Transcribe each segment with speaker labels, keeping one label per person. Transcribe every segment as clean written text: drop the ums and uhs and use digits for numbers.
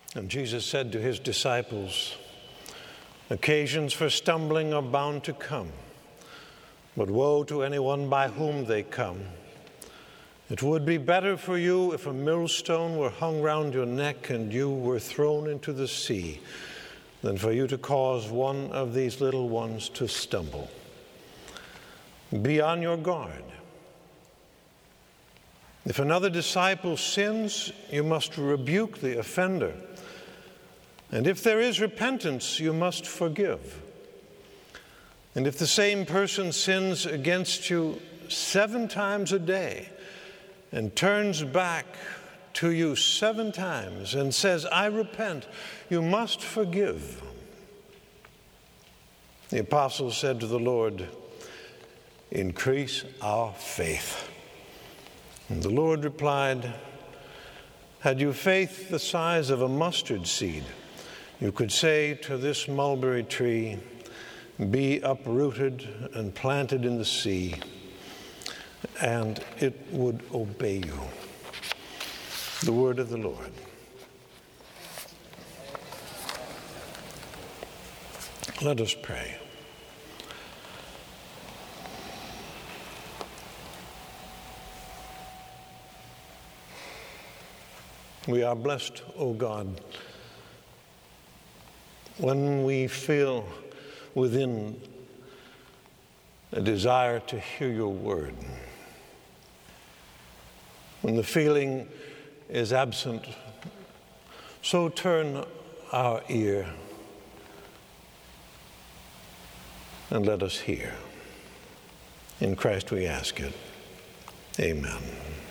Speaker 1: And Jesus said to his disciples, occasions for stumbling are bound to come, but woe to anyone by whom they come. It would be better for you if a millstone were hung round your neck and you were thrown into the sea than for you to cause one of these little ones to stumble. Be on your guard. If another disciple sins, you must rebuke the offender. And if there is repentance, you must forgive. And if the same person sins against you 7 times a day and turns back to you 7 times and says, I repent, you must forgive. The apostles said to the Lord, increase our faith. And the Lord replied, had you faith the size of a mustard seed, you could say to this mulberry tree, be uprooted and planted in the sea, and it would obey you. The word of the Lord. Let us pray. We are blessed, O God, when we feel within a desire to hear your word. When the feeling is absent, so turn our ear and let us hear. In Christ we ask it. Amen.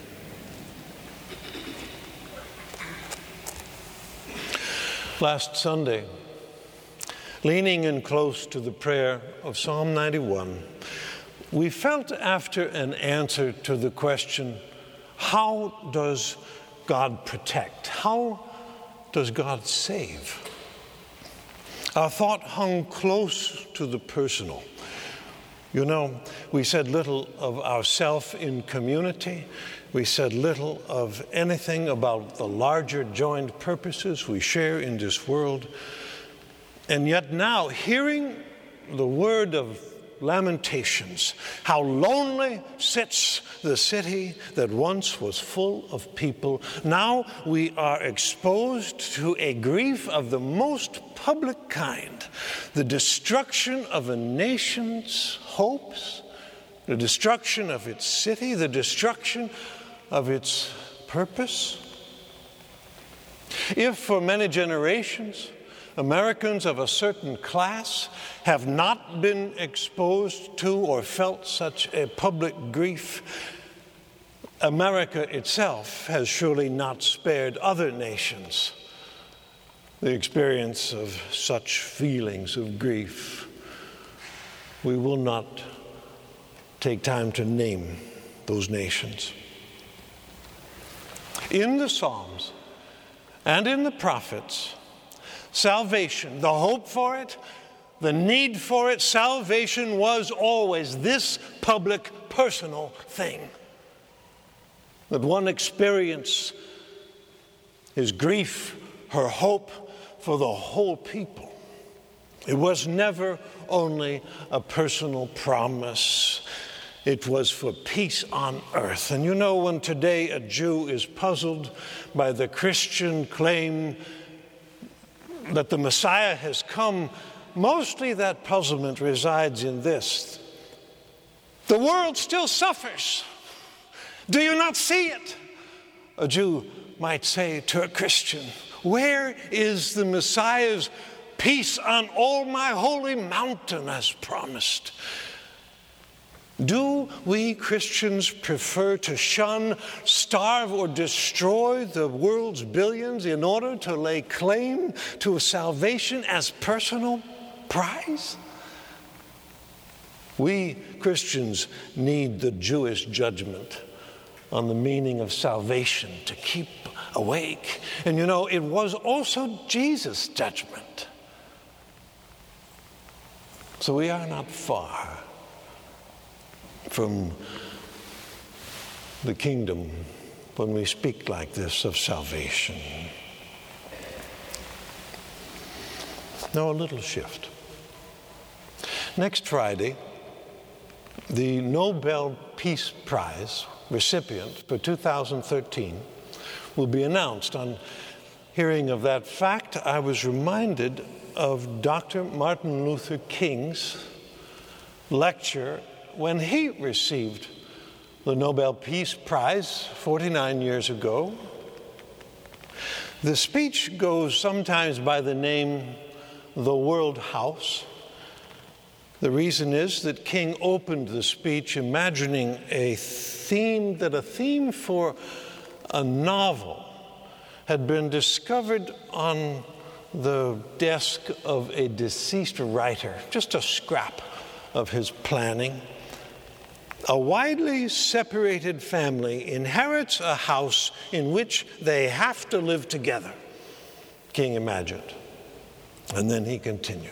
Speaker 1: Last Sunday, leaning in close to the prayer of Psalm 91, we felt after an answer to the question, how does God protect? How does God save? Our thought hung close to the personal. You know, we said little of ourself in community. We said little of anything about the larger joined purposes we share in this world. And yet now, hearing the word of Lamentations, how lonely sits the city that once was full of people. Now we are exposed to a grief of the most public kind, the destruction of a nation's hopes, the destruction of its city, the destruction of its purpose. If for many generations Americans of a certain class have not been exposed to or felt such a public grief, America itself has surely not spared other nations the experience of such feelings of grief. We will not take time to name those nations. In the Psalms and in the prophets, salvation, the hope for it, the need for it, salvation was always this public, personal thing. That one experience his grief, her hope for the whole people. It was never only a personal promise. It was for peace on earth. And you know, when today a Jew is puzzled by the Christian claim that the Messiah has come, mostly that puzzlement resides in this. The world still suffers. Do you not see it? A Jew might say to a Christian, where is the Messiah's peace on all my holy mountain as promised? Do we Christians prefer to shun, starve, or destroy the world's billions in order to lay claim to a salvation as personal prize? We Christians need the Jewish judgment on the meaning of salvation to keep awake. And you know, it was also Jesus' judgment. So we are not far from the kingdom when we speak like this of salvation. No, a little shift. Next Friday, the Nobel Peace Prize recipient for 2013 will be announced. On hearing of that fact, I was reminded of Dr. Martin Luther King's lecture when he received the Nobel Peace Prize 49 years ago. The speech goes sometimes by the name The World House. The reason is that King opened the speech imagining a theme for a novel had been discovered on the desk of a deceased writer, just a scrap of his planning. A widely separated family inherits a house in which they have to live together, King imagined. And then he continued.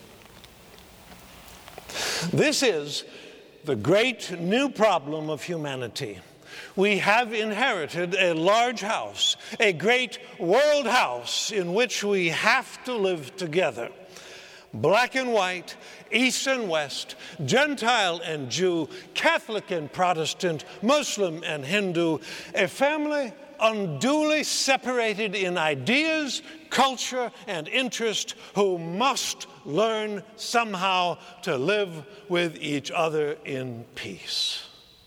Speaker 1: This is the great new problem of humanity. We have inherited a large house, a great world house in which we have to live together. Black and white, East and West, Gentile and Jew, Catholic and Protestant, Muslim and Hindu, a family unduly separated in ideas, culture, and interest, who must learn somehow to live with each other in peace.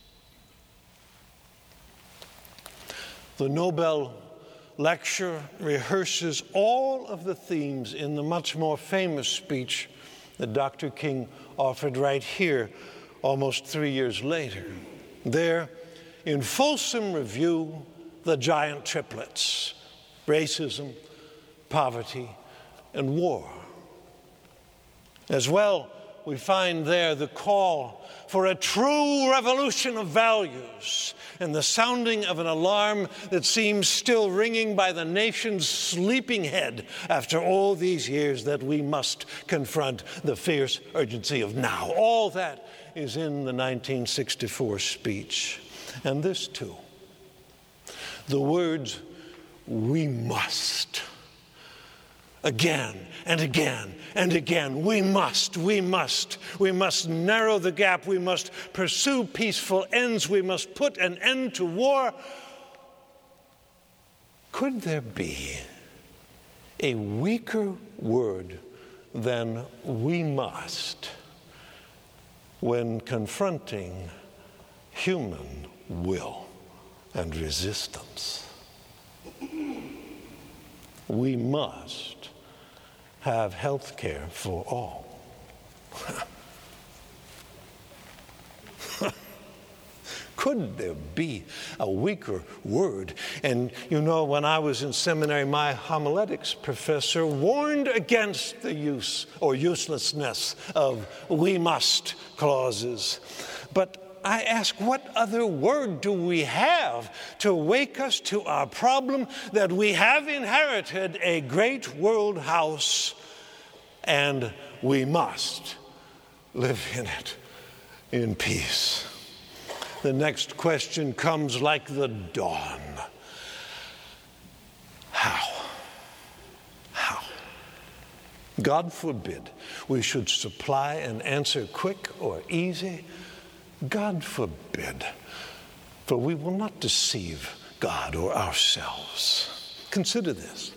Speaker 1: The Nobel lecture rehearses all of the themes in the much more famous speech that Dr. King offered right here almost 3 years later. There, in fulsome review, the giant triplets: racism, poverty, and war. As well, we find there the call for a true revolution of values and the sounding of an alarm that seems still ringing by the nation's sleeping head after all these years, that we must confront the fierce urgency of now. All that is in the 1964 speech. And this too, the words, "we must." Again and again and again, we must narrow the gap, we must pursue peaceful ends, we must put an end to war. Could there be a weaker word than "we must" when confronting human will and resistance? We must have health care for all. Could there be a weaker word? And you know, when I was in seminary, my homiletics professor warned against the use or uselessness of "we must" clauses. But I ask, what other word do we have to wake us to our problem that we have inherited a great world house and we must live in it in peace? The next question comes like the dawn. How? How? God forbid we should supply an answer quick or easy. God forbid, for we will not deceive God or ourselves. Consider this.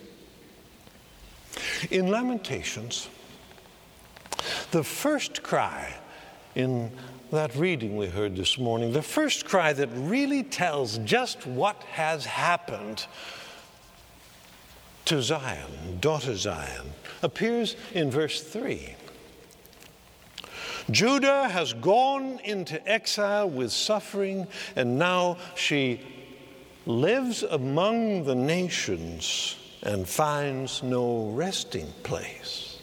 Speaker 1: In Lamentations, the first cry in that reading we heard this morning, the first cry that really tells just what has happened to Zion, daughter Zion, appears in verse 3. Judah has gone into exile with suffering, and now she lives among the nations and finds no resting place.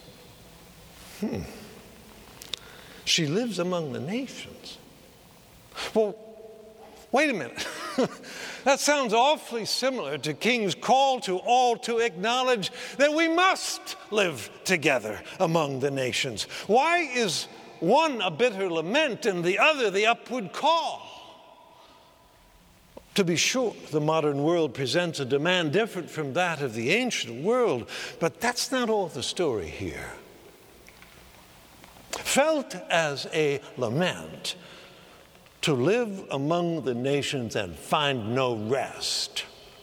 Speaker 1: She lives among the nations. Well, wait a minute. That sounds awfully similar to King's call to all to acknowledge that we must live together among the nations. Why is one a bitter lament and the other the upward call? To be sure, the modern world presents a demand different from that of the ancient world, but that's not all the story here. felt as a lament to live among the nations and find no rest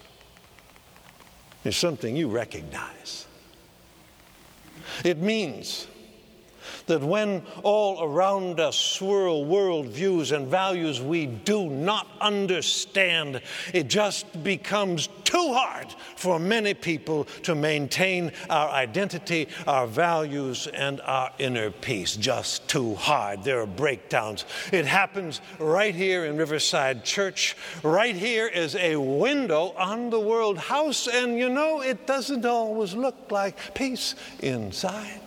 Speaker 1: is something you recognize. It means that when all around us swirl worldviews and values we do not understand, it just becomes too hard for many people to maintain our identity, our values, and our inner peace. Just too hard. There are breakdowns. It happens right here in Riverside Church. Right here is a window on the World House, and you know, it doesn't always look like peace inside.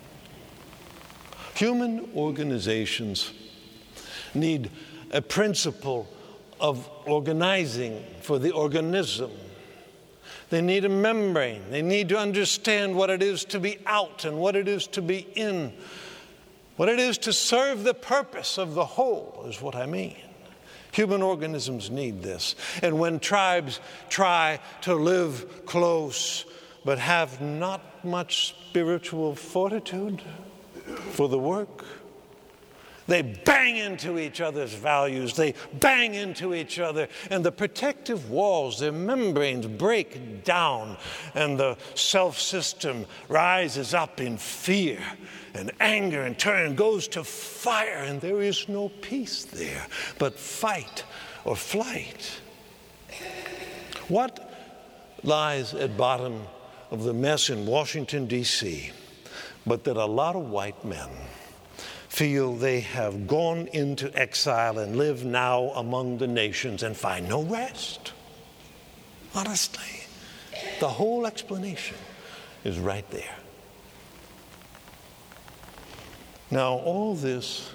Speaker 1: Human organizations need a principle of organizing for the organism. They need a membrane. They need to understand what it is to be out and what it is to be in. What it is to serve the purpose of the whole is what I mean. Human organisms need this. And when tribes try to live close but have not much spiritual fortitude for the work, they bang into each other's values, they bang into each other, and the protective walls, their membranes break down, and the self-system rises up in fear and anger and turn, goes to fire, and there is no peace there, but fight or flight. What lies at bottom of the mess in Washington, D.C., but that a lot of white men feel they have gone into exile and live now among the nations and find no rest? Honestly, the whole explanation is right there. Now, all this,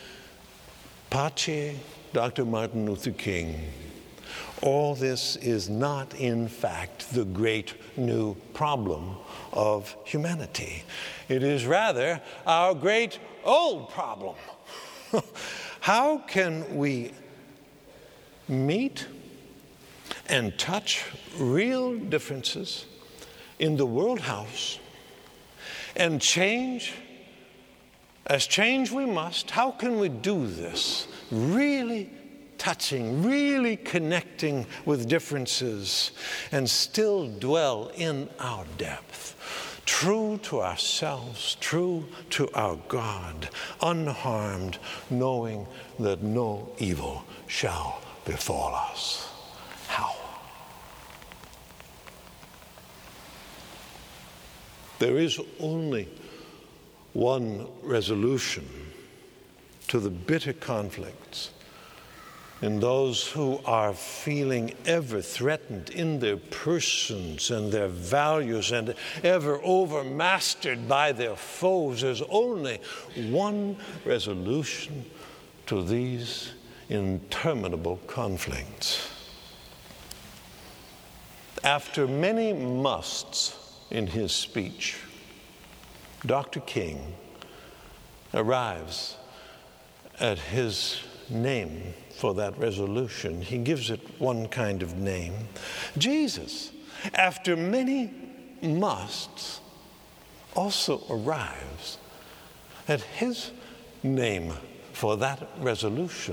Speaker 1: Pace, Dr. Martin Luther King, all this is not, in fact, the great new problem of humanity. It is rather our great old problem. How can we meet and touch real differences in the world house and change, as change we must? How can we do this really touching, really connecting with differences and still dwell in our depth, true to ourselves, true to our God, unharmed, knowing that no evil shall befall us? How? There is only one resolution to the bitter conflicts in those who are feeling ever threatened in their persons and their values and ever overmastered by their foes. There's only one resolution to these interminable conflicts. After many musts in his speech, Dr. King arrives at his name for that resolution. He gives it one kind of name. Jesus, after many musts, also arrives at his name for that resolution.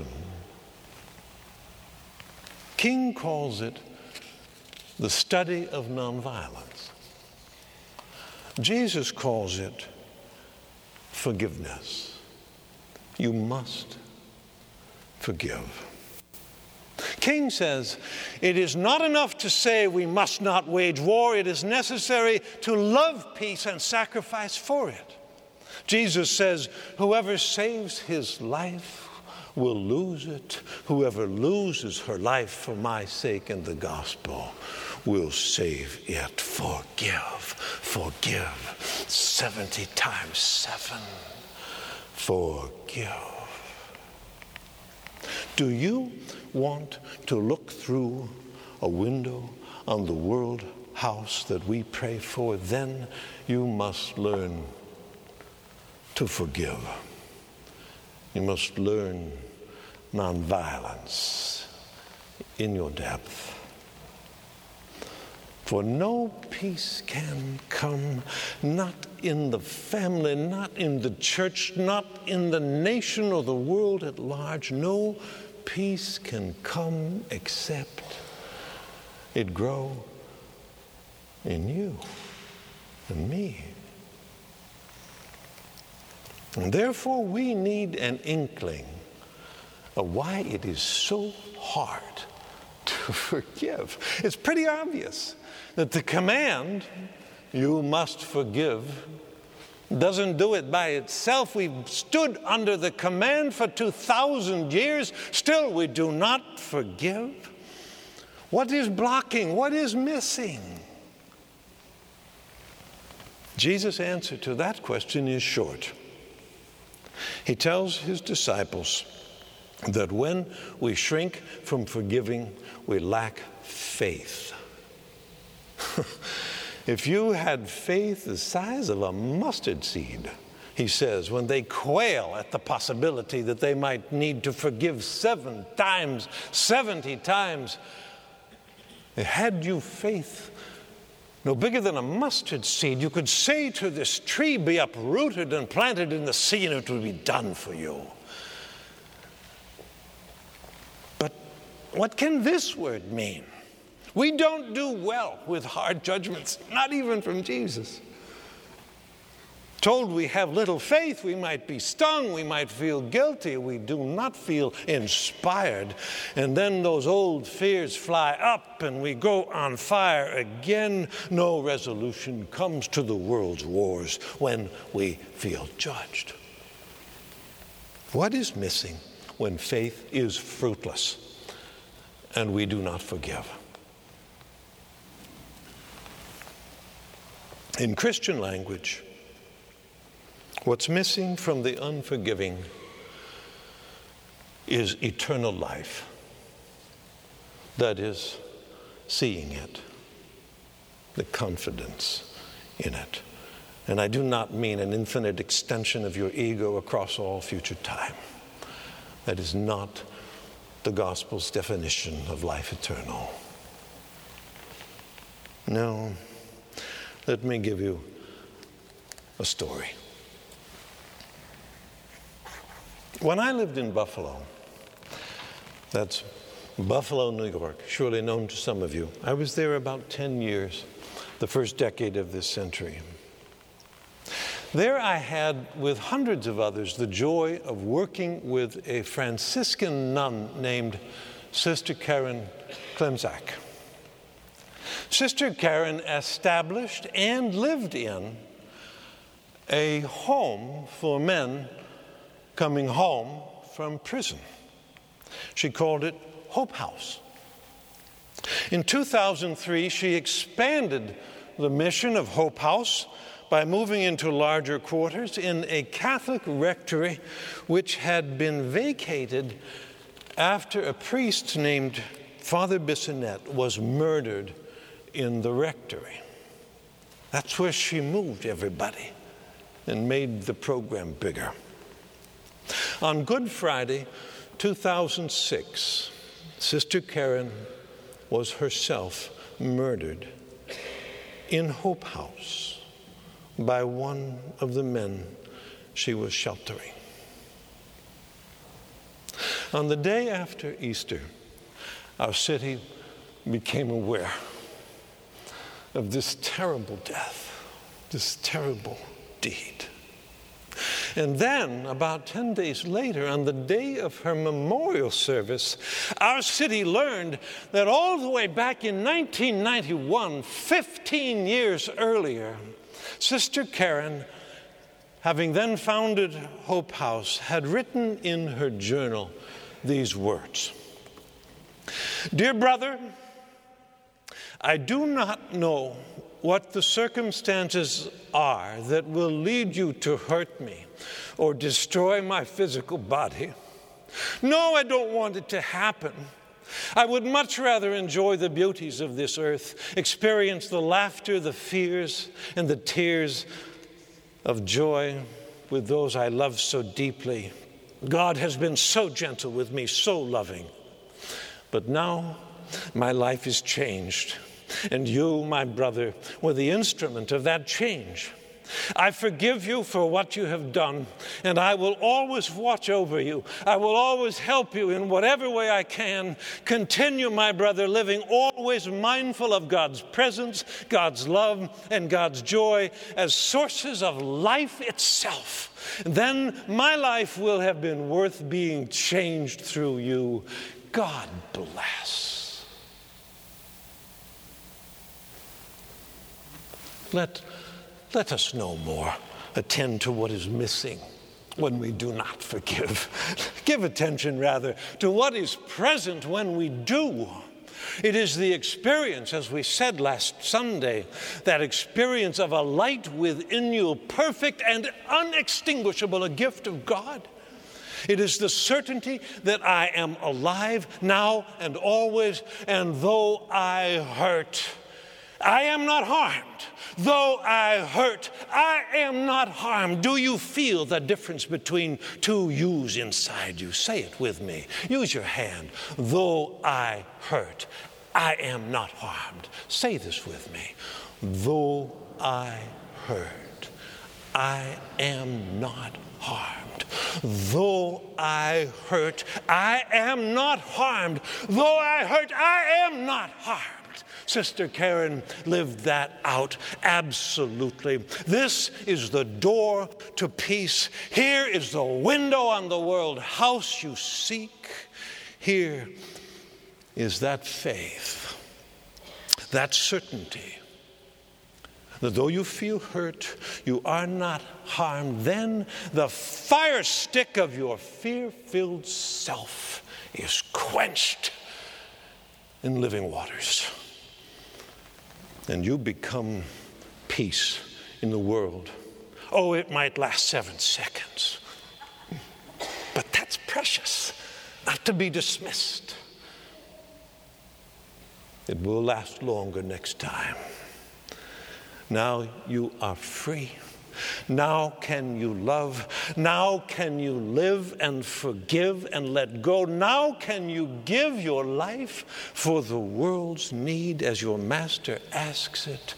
Speaker 1: King calls it the study of nonviolence. Jesus calls it forgiveness. You must forgive. King says, it is not enough to say we must not wage war. It is necessary to love peace and sacrifice for it. Jesus says, whoever saves his life will lose it. Whoever loses her life for my sake and the gospel will save it. Forgive. 70 times 7. Forgive. Do you want to look through a window on the world house that we pray for? Then you must learn to forgive. You must learn nonviolence in your depth. For no peace can come, not in the family, not in the church, not in the nation or the world at large. No peace can come except it grow in you and me. And therefore we need an inkling of why it is so hard to forgive. It's pretty obvious that the command, you must forgive, doesn't do it by itself. We've stood under the command for 2,000 years. Still, we do not forgive. What is blocking? What is missing? Jesus' answer to that question is short. He tells his disciples that when we shrink from forgiving, we lack faith. If you had faith the size of a mustard seed, he says, when they quail at the possibility that they might need to forgive 7 times, 70 times, had you faith no bigger than a mustard seed, you could say to this tree, be uprooted and planted in the sea, and it would be done for you. But what can this word mean? We don't do well with hard judgments, not even from Jesus. Told we have little faith, we might be stung, we might feel guilty, we do not feel inspired. And then those old fears fly up and we go on fire again. No resolution comes to the world's wars when we feel judged. What is missing when faith is fruitless and we do not forgive? In Christian language, what's missing from the unforgiving is eternal life. That is, seeing it, the confidence in it. And I do not mean an infinite extension of your ego across all future time. That is not the gospel's definition of life eternal. No, let me give you a story. When I lived in Buffalo, that's Buffalo, New York, surely known to some of you, I was there about 10 years, the first decade of this century. There I had, with hundreds of others, the joy of working with a Franciscan nun named Sister Karen Klemczak. Sister Karen established and lived in a home for men coming home from prison. She called it Hope House. In 2003, she expanded the mission of Hope House by moving into larger quarters in a Catholic rectory which had been vacated after a priest named Father Bissonnette was murdered in the rectory. That's where she moved everybody and made the program bigger. On Good Friday, 2006, Sister Karen was herself murdered in Hope House by one of the men she was sheltering. On the day after Easter, our city became aware of this terrible death, this terrible deed. And then, about 10 days later, on the day of her memorial service, our city learned that all the way back in 1991, 15 years earlier, Sister Karen, having then founded Hope House, had written in her journal these words: "Dear brother, I do not know what the circumstances are that will lead you to hurt me or destroy my physical body. No, I don't want it to happen. I would much rather enjoy the beauties of this earth, experience the laughter, the fears, and the tears of joy with those I love so deeply. God has been so gentle with me, so loving. But now my life is changed. And you, my brother, were the instrument of that change. I forgive you for what you have done, and I will always watch over you. I will always help you in whatever way I can. Continue, my brother, living always mindful of God's presence, God's love, and God's joy as sources of life itself. Then my life will have been worth being changed through you. God bless. Let us no more attend to what is missing when we do not forgive. Give attention, rather, to what is present when we do. It is the experience, as we said last Sunday, that experience of a light within you, perfect and unextinguishable, a gift of God. It is the certainty that I am alive now and always, and though I hurt, I am not harmed. Though I hurt, I am not harmed. Do you feel the difference between two yous inside you? Say it with me. Use your hand. Though I hurt, I am not harmed. Say this with me. Though I hurt, I am not harmed. Though I hurt, I am not harmed. Though I hurt, I am not harmed. Sister Karen lived that out absolutely. This is the door to peace. Here is the window on the world house you seek. Here is that faith, that certainty, that though you feel hurt, you are not harmed. Then the fire stick of your fear-filled self is quenched in living waters. And you become peace in the world. Oh, it might last 7 seconds. But that's precious, not to be dismissed. It will last longer next time. Now you are free. Now can you love? Now can you live and forgive and let go? Now can you give your life for the world's need as your master asks it?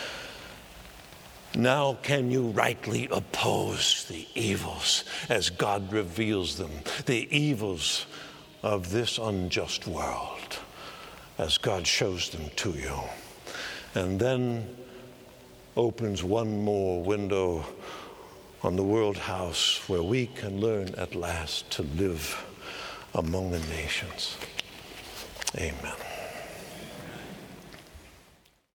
Speaker 1: Now can you rightly oppose the evils as God reveals them, the evils of this unjust world as God shows them to you? And then opens one more window on the world house where we can learn at last to live among the nations. Amen.